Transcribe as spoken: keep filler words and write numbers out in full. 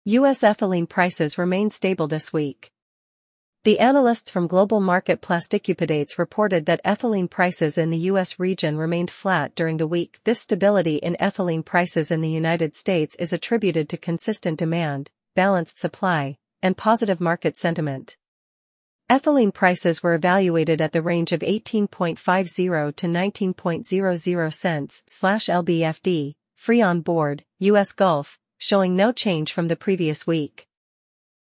U S ethylene prices remain stable this week. The analysts from Global Market Plasticupdates reported that ethylene prices in the U S region remained flat during the week. This stability in ethylene prices in the United States is attributed to consistent demand, balanced supply, and positive market sentiment. Ethylene prices were evaluated at the range of eighteen fifty to nineteen hundred cents slash L B F D, free on board, U S Gulf, showing no change from the previous week.